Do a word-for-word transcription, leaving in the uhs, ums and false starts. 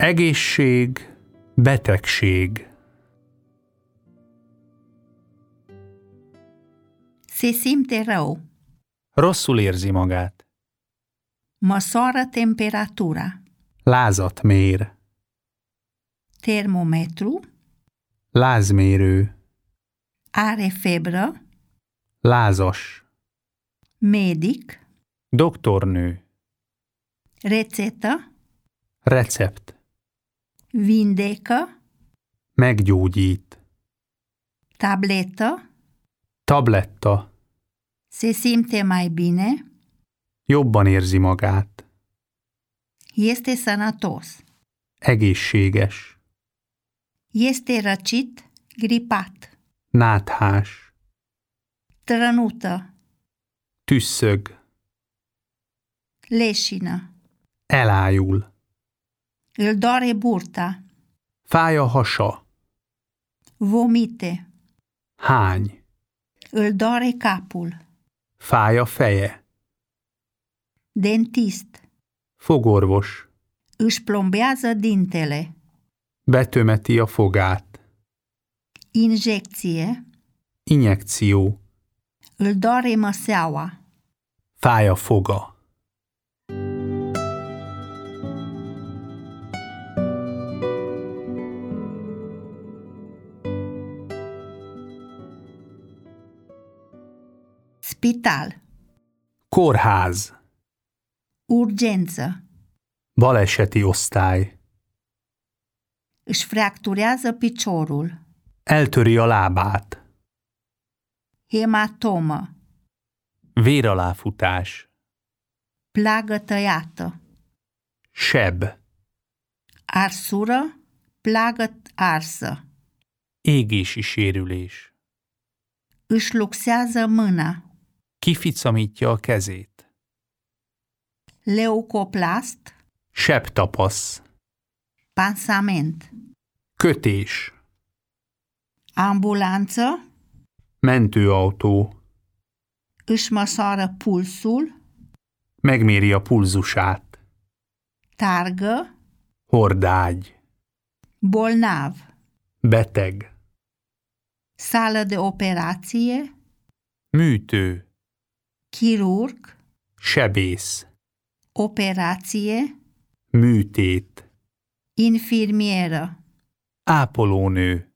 Egészség, betegség. Se simte rău. Rosszul érzi magát. Măsoară temperatura. Lázat mér. Termometru. Lázmérő. Are febră. Lázas. Medic. Doktornő. Rețetă. Recept. Vindecă. Meggyógyít. Tabletă. Tabletta. Se simte mai bine. Jobban érzi magát. Este sănătos. Egészséges. Este răcit, gripat. Náthás. Trănută. Tüsszög. Leșină. Elájul. Îl doare burta. Fáj a hasa. Vomite. Hány. Îl doare capul. Fáj a feje. Dentist. Fogorvos. Își plombează dintele. Betömeti a fogát. Injecție. Injekció. Îl doare măseaua. Fáj a foga. Spital. Kórház. Urgență. Baleseti osztály. Își fracturează piciorul. Eltöri a lábát. Hematomă. Véraláfutás. Plagă tăiată. Seb. Arsură. Plagă arsă. Égési sérülés. Își luxează mâna. Kificamítja a kezét. Leucoplast. Sebtapasz. Pansament. Kötés. Ambulanță. Mentőautó. Își măsoară pulsul. Megméri a pulzusát. Targă. Hordágy. Bolnav. Beteg. Sală de operație. Műtő. Chirurg. Sebész. Operație. Műtét. Infirmieră. Ápolónő.